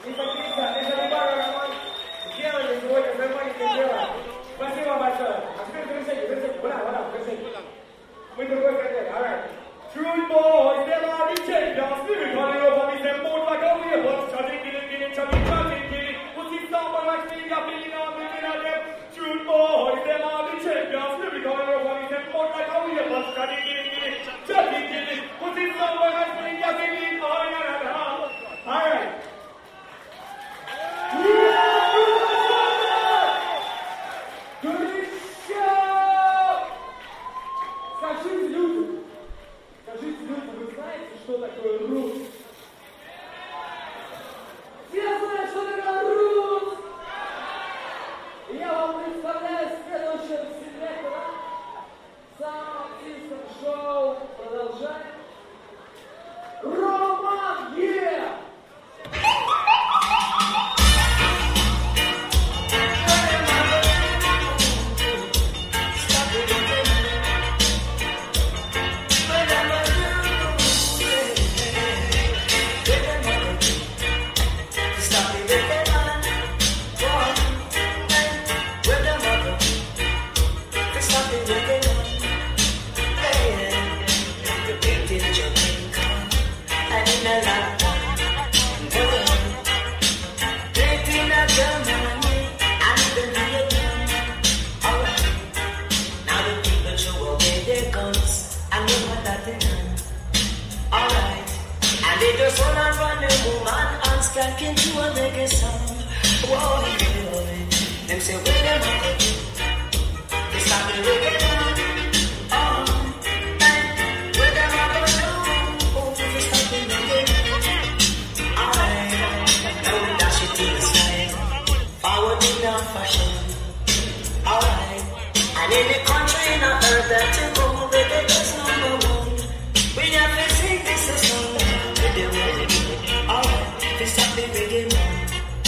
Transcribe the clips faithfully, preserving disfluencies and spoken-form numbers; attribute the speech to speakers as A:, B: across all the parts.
A: Isso aqui, cara, deixa eu embora, meu irmão. O que é isso? Hoje, meu irmão, entendeu? Vai ser uma baixa. Acho que eu sei, eu sei. Bora, bora, eu sei. Muito bom, cara. Alright. True boys, they are the champions. Spirit calling over me, them both like a weapon. Chatting, killing, killing, chatting, chatting, killing. What's this number like feeling, I'm feeling, I'm feeling at them. True boys, they are the champions. Spirit calling over me, them both like a weapon. Chatting, killing, killing, chatting, killing. What's this number like feeling, I'm feeling, oh, yeah, yeah, yeah. Alright. Скажите людям, скажите людям, вы знаете, что такое рус? Все знают, что такое рус! И я вам представляю следующего селектора. Сам артистом шоу продолжаем. Роман Е!
B: Just wanna run a woman and stack into a reggae song. Whoa, them say, where them are going? They start the reggae song. Oh, where them are going to do? Oh, they start the reggae. Alright, now we dash it to the side. Forward in our fashion. Alright, and in the country in a earth that you go, reggae is number one. We have to sing this a song. Alright, they stop the reggae man.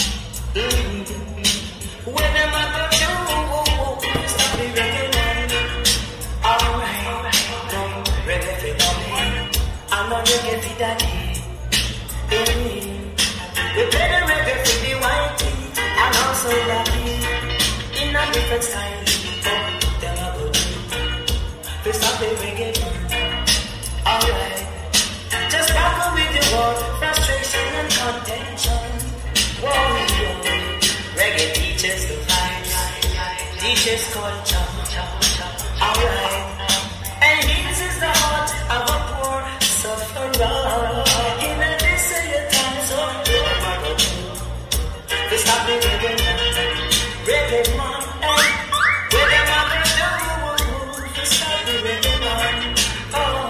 B: Mm-hmm. When them a go do, they stop the reggae man. Alright, no reggae for mommy, I'm not reggae for daddy. Mm-hmm. We play the reggae for the whitey, and also blacky. In a different style, oh, them a go do. They stop the reggae man. Alright. Just battle with the war, frustration and contention. Whoa, reggae teaches the vibes, teaches culture. Alright, and eases the heart of a poor sufferer. In a desolate time, so what am I gonna do? They stop the reggae man, reggae man. Hey, what am I gonna do? They stop the reggae man. Oh.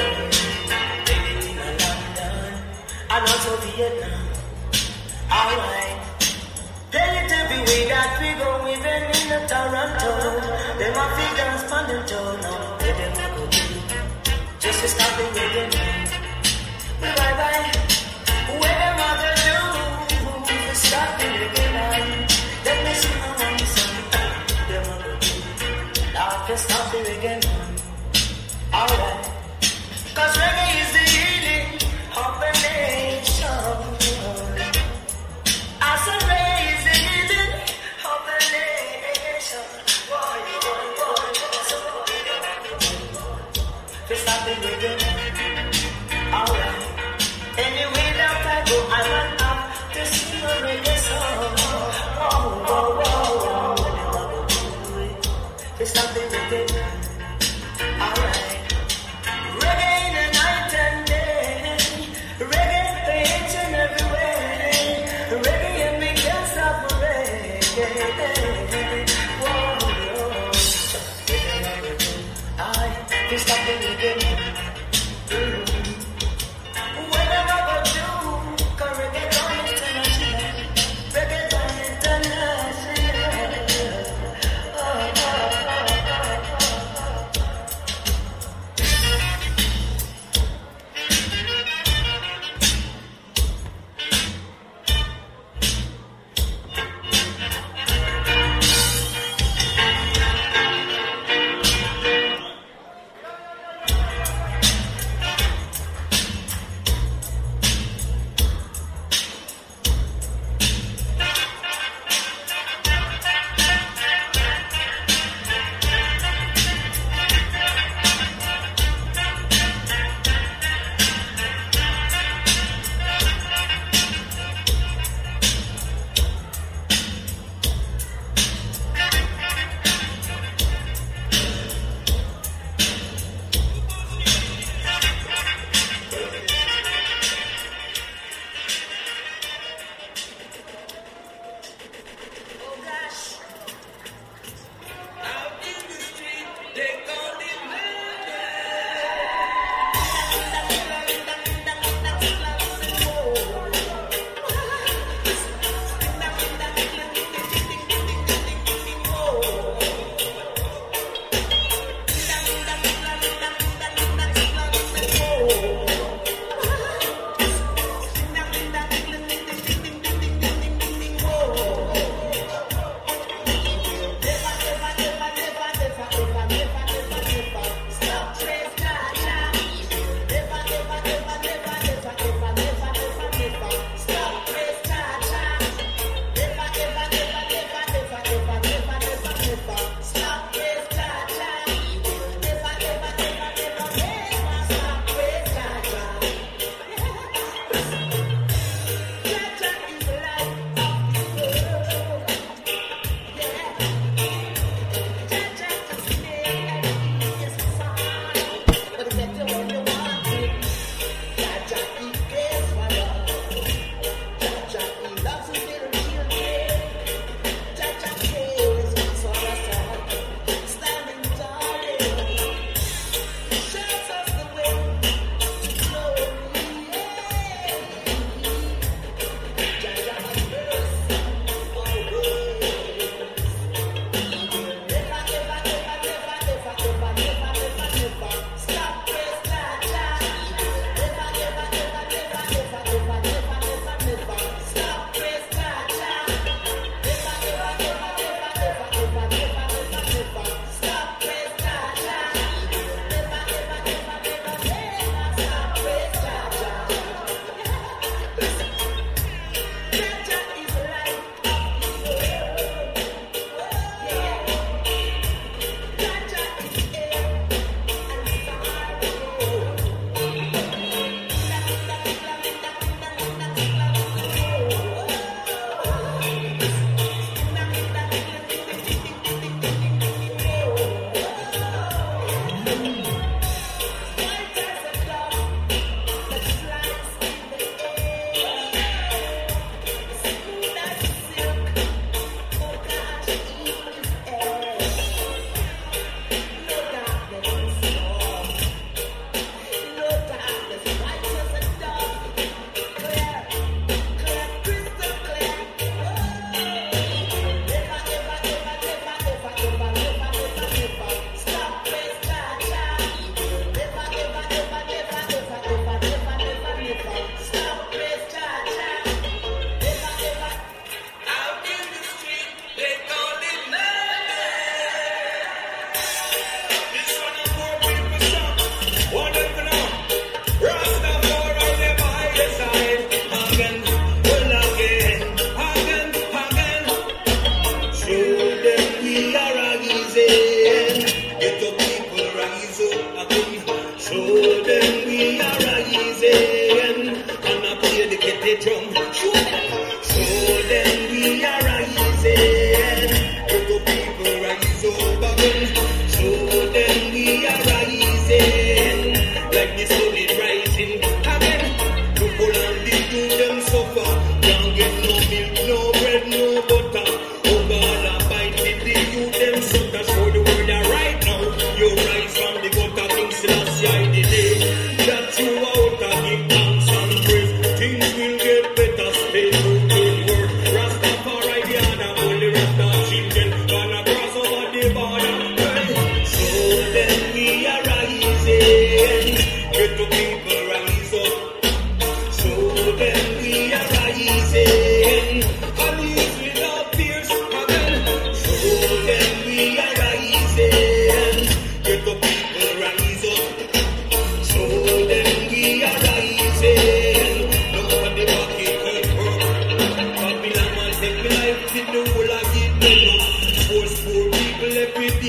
B: And also Vietnam. Alright. Tell it every way that we go, even in the Toronto. Them a fi dance on the toe now. Where them a go do? Just to stop the reggae man. Bye bye. Where them a go do? To stop the reggae man. Let me see how many songs them a go do. Now to stop the reggae man. Alright. Cause reggae is the healing of the nation. I say raise the healing of the nation.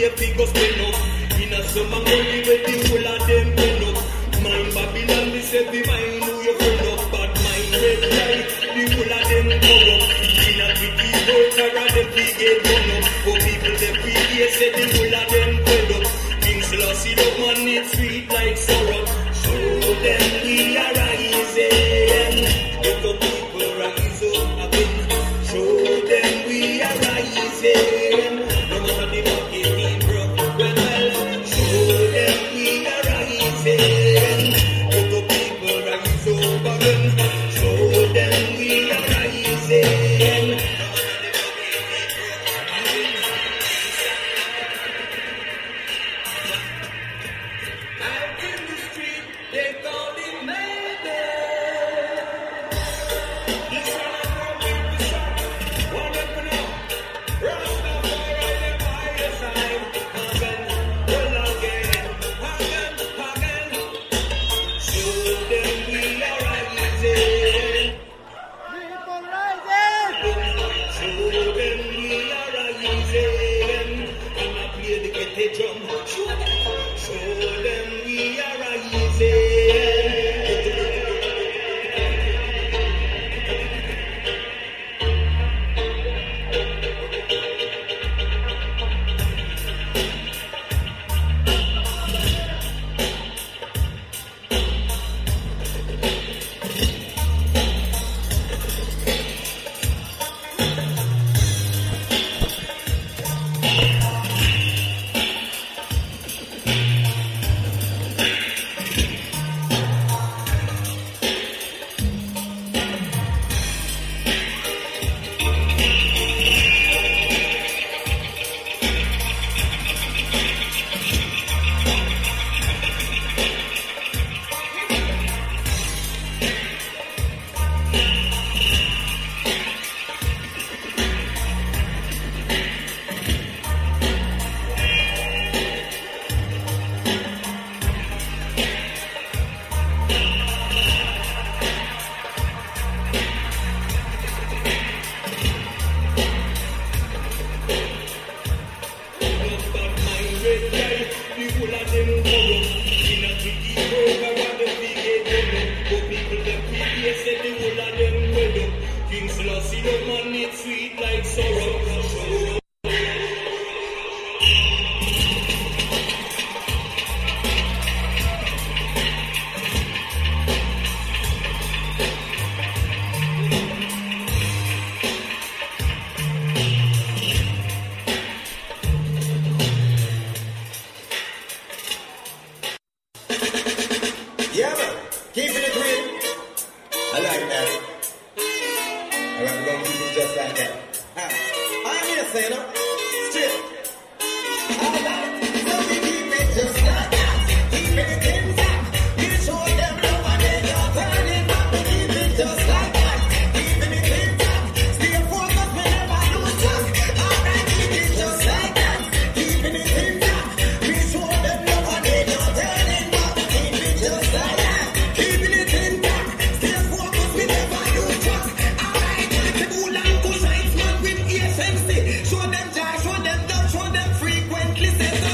C: the figures spend up. In a summer money where the whole of them turn up. Mind Babylon, me say be mine who you friend up. But mine red light, the whole of them come up. In a tricky world, around the free get run up. For people the free get say the whole of them fed up. King's lost, see love man, it's sweet like sorrow. Show them we are rising. Get the people rise up again. Show them we are rising. No matter the market be broke, well, well. Show them we are rising. Get the people rise up again. Show them we are rising. Out in the street, they call it mayday. Listen up from the shop. One up and up. Rastafari, them by your side. Again, well again. Again, again. Show them we are rising.
D: People rising!
C: Show them we are rising. And I play the ghetto drum. Show them. Show them we are rising. King's lost, see the man, it's sweet like sorrow.
E: Yeah, man. Keeping it real. I like that. Alright, we're gonna keep it just like that. Ah, I'm here saying, no? Straight. Alright, so we keep it just like that. Keeping it intact. We show them love and then you're turning back. We keep it just like that. Keeping it intact. Stay focused whenever you talk. Alright, keep it just like that. Keeping it intact. We show them love and then you're turning back. We keep it just like that. Keeping it intact. Stay focused whenever you talk. Alright, the bull and push and man with E S M C. Show them joy, show them love, show them frequently. Say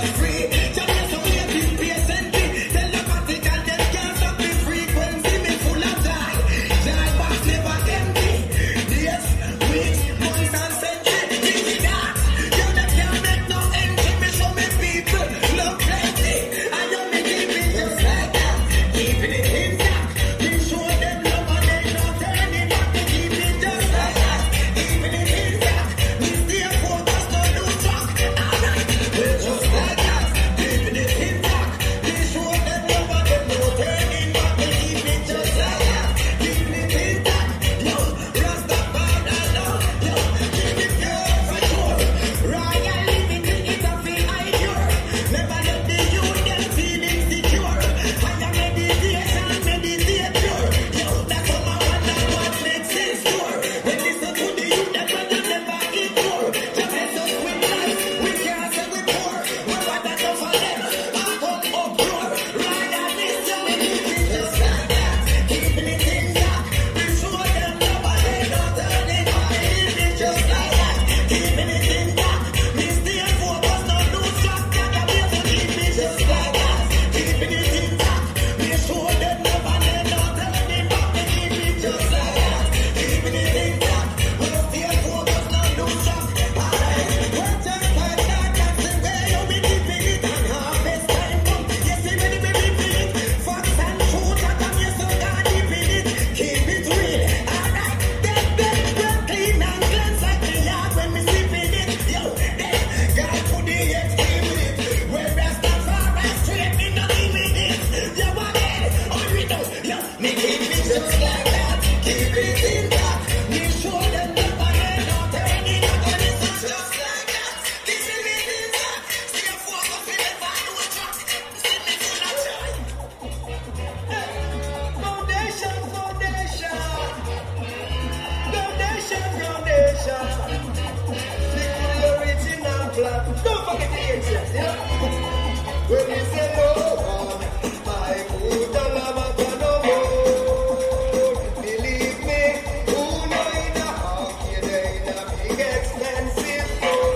E: conscientious, yeah? When you say no one, I put on a matter no more. Believe me, who know in a hockey, they in a big expensive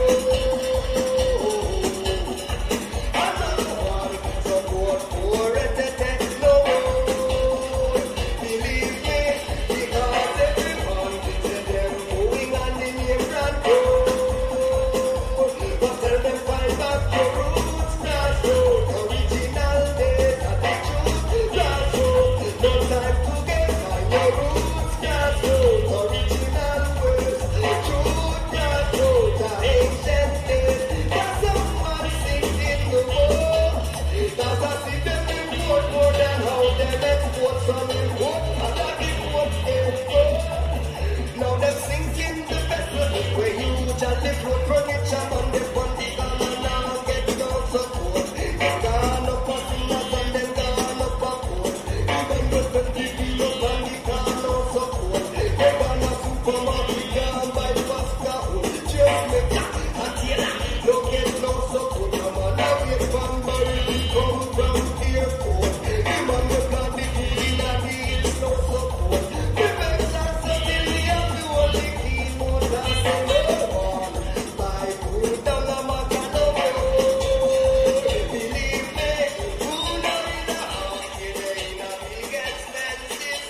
E: road. Another one, support for it, no more. Believe me, because everyone thinks them going on in your front road. But tell them find back your roots, grassroots, original data, the truth, grassroots. No time to get on your roots, grassroots, original words, truth, grassroots, the ancient days. That someone sings in the world. That I see them import more than how them export some import. And that import export. Now them singing the best where you usually float furniture on the body and now get no support. It's gone up a sinners and then gone up a court. Even the twenty kilos and the car no support. They gone a supermarket gone by pasta hole. Just make that and Taylor don't get no support. Come on now wait from Barry come from airport. Him and the plant the food in a deal no support. The best are still the only one the key more than the one. My food down the matter no more. Believe me, who know in a hockey they in a big expensive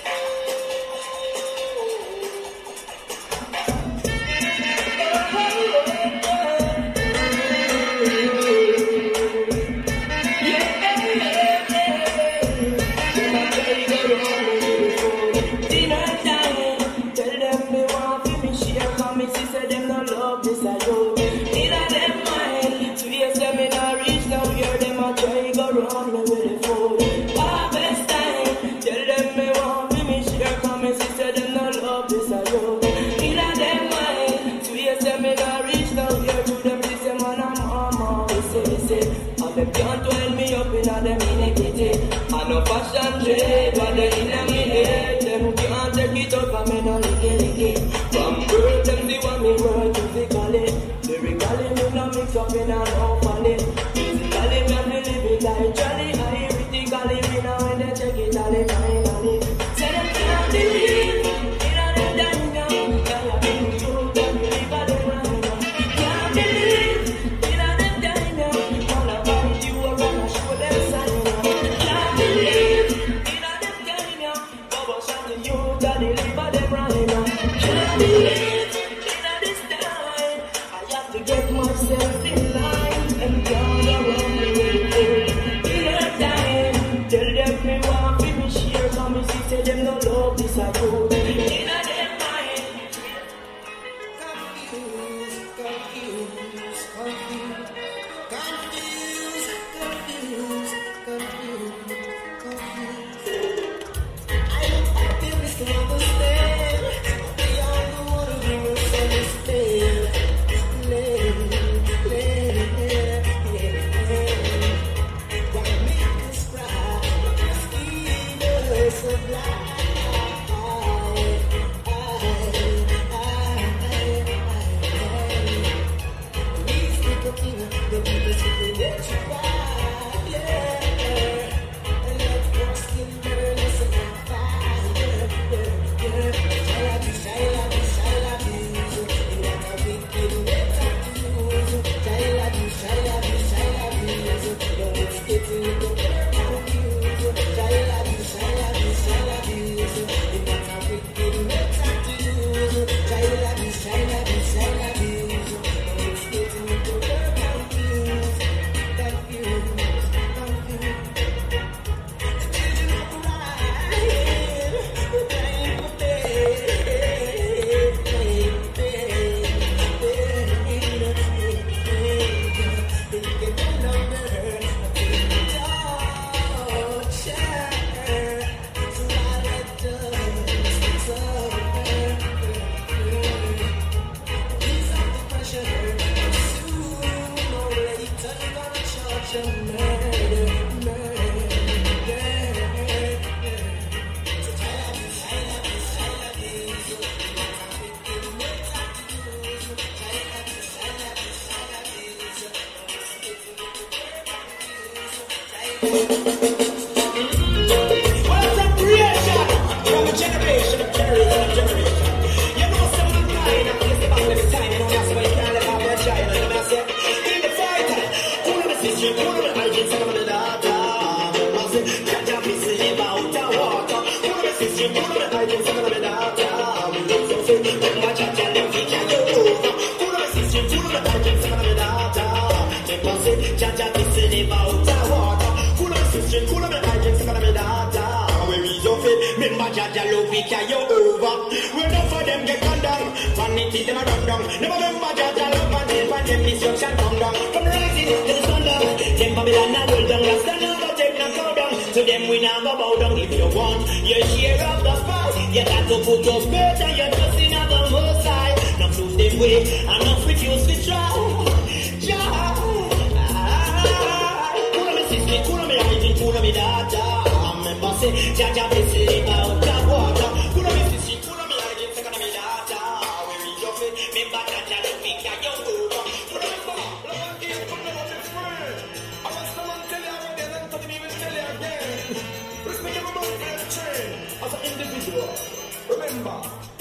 B: Dinner time, tell them me want to me share, cause me see say them no love this I do. Neither them mind, two years them in a reach, now hear them a try go round me with the food. Harvest time, tell them me want to me share, cause me see say them no love this I do. Neither them mind, two years them in a reach, now hear to them see say man I'm mama, we say we say. And them can't twirl me up in a them iniquity. I no fashion trade, but they in a minute. Them can't take it up and me no licky licky. From birth them see what me work physically. Lyrically me no mix up in a no funny. Physically me me live it like jolly. Critically me no when they check it all finally. Say them can't believe, you know them done now. Girl I been through them, you live a them right now. Can't believe, you know them done now. All about you are gonna show them sign now. Can't believe, you know them done now. Bubba shot the youth and they live a them right now. Can't believe, you know this time I have to get myself in line and down around the way. Dinner time, tell them me want to me share, cause me see say them no love this I do. Inna them mind.
E: confused, confused, confused, confused, confused, confused, confused. I look at them to understand. They all the one who misunderstand. Let, let, why make us cry? Schemers of life. The people
F: love it, yeah, you over. When enough of them get gone down, vanity them a run down. Never remember Jah Jah love and help and them destruction come down. From rising to the sun down, them Babylon a hold down. Rasta never take no cow down. To them we never bow down. If you want your share of the spoil, you got to put your faith and your trust in the Most High. Now prove them way and not refuse to try. Jah, cool me sister, cool me hygiene, cool me data. Remember say Jah Jah bless you out of water. Cool me sister, cool me hygiene, second me data. When we just say, remember Jah Jah love me, can you over? Remember, love is for no one friend. I want someone tell you already, and I'm telling you even tell you again. Respect your mouth for the train as an individual. Remember.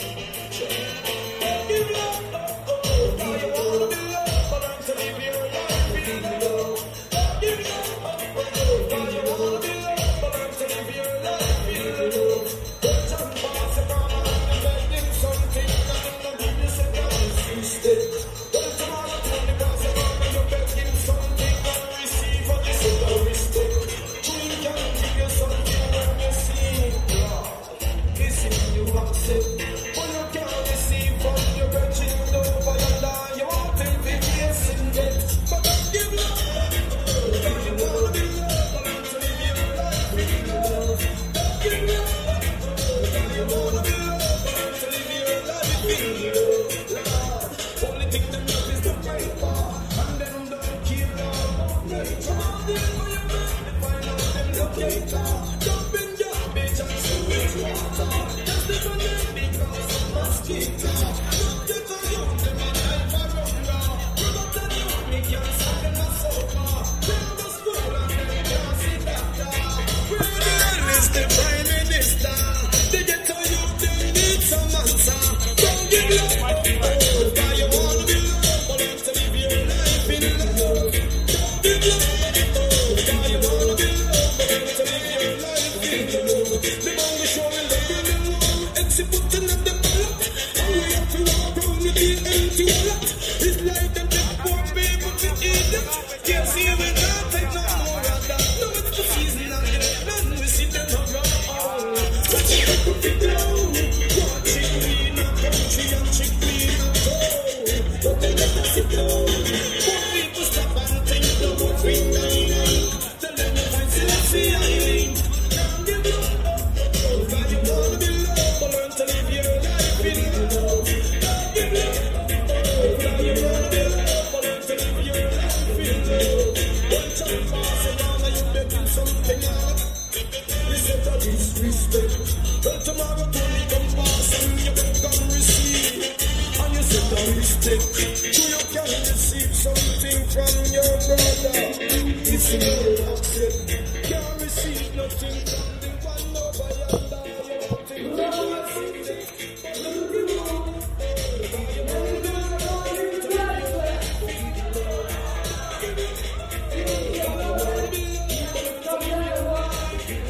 F: Give love, oh, oh, oh. Now you wanna be loved, but I'm to live your life in love. Give love, oh, oh, oh. Now you wanna be loved, but I'm to live your life in love. Don't jump past the corner and you're begging something, and I'm giving you some guidance instead. Don't tomorrow tell me past the corner you're begging something, and receive what you said or mistake. Queen can give you something when you see it. Listen, you accept. When you can't receive from your virgin, don't follow down. You won't take the case in debt. But don't give love. Because you wanna be loved, but I'm to live your life in love. Don't give love. Because you wanna be loved, but I'm to live your life in love. Only thing them love is the paper, and them don't keep love. Come on, then when you make me find out them locator. Jump in your bitch and sweet water. Just live on them because of mosquito. Don't get on you, them a life a run down. You got to you, me can't suck in a sofa. Them go school and them can't see doctor. Where the hell is the prime minister? They get to you, them need some answer. Don't give love, oh, cause you wanna be loved, but I'm to live your life in love. Don't give love, oh, cause you wanna be loved, but I'm to live your life in love. The man we show me love in the world, executing at the ballot. And we have to walk around with the empty wallet. It's like them just poor people to eat it. Can't see we not take no more of that. No, it's the season and the land we see them around. Watch it put it down. Watch it clean up country and chick clean up town. Don't they let us sit down. Poor people stop and think no more free nine. Tell them you find Selassie Island. Can't give love. Cause you wanna be loved, but learn to live your life in love. Don't give love. Cause you wanna be loved, but learn to live your life in love. One time passing on and you begging something out. We set a disrespect. Well, tomorrow Tony come pass and you beg and receive. And you set a mistake. So you can receive something from your brother. If you don't accept, can't receive nothing from the one over yonder. You won't think you will receive it. But look at you. Because you want to be loved, to live your life in love. You want to be loved, but to live your life in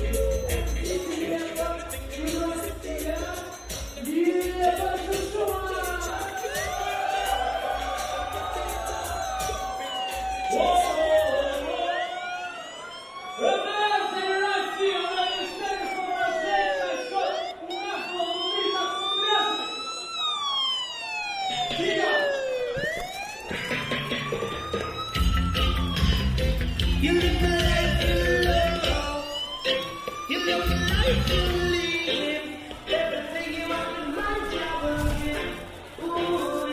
F: You live the life you love. You live the life you live. Everything you want in life you will give. Ooh,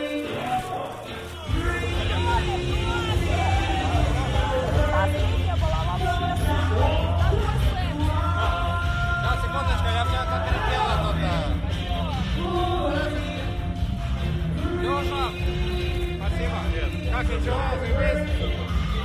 G: Да, секундочку, я все это переделал тут. Леша, спасибо. Как ничего, заебись?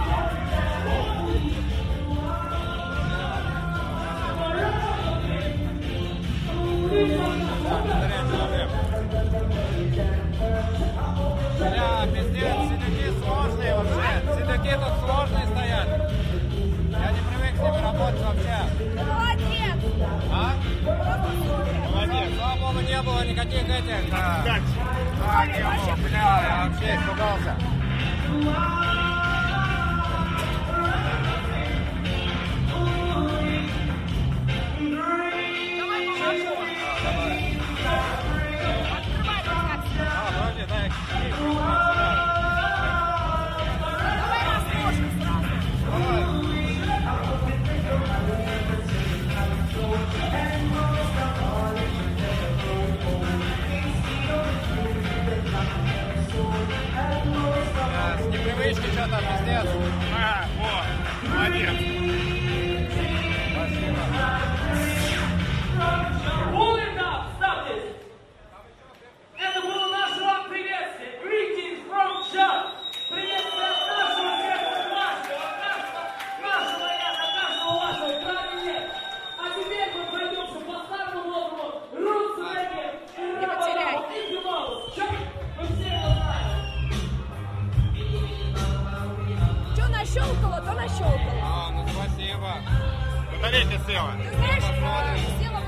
G: Бля, пиздец, седаки сложные вообще. Седаки тут сложные стоят. Я не привык с ними работать вообще.
H: Молодец!
G: А? Молодец. Слава богу, не было никаких этих... А, а не было, бля, я вообще испугался. рукавички что-то пиздец. А, вот, молодец. Спасибо.
H: Это было наше вам приветствие. Greetings from Chuck. Приветствие от нашего сердца, нашего, нашего, нашего я, от нашего вашего, правильно нет. А теперь мы пройдемся по старому модному Roots Reggae и Рабану и Филоус. Chuck, мы все его знаем.
I: Что нащелкало, то нащелкало.
G: А, ну спасибо. Батарейка села.
I: Ты знаешь, села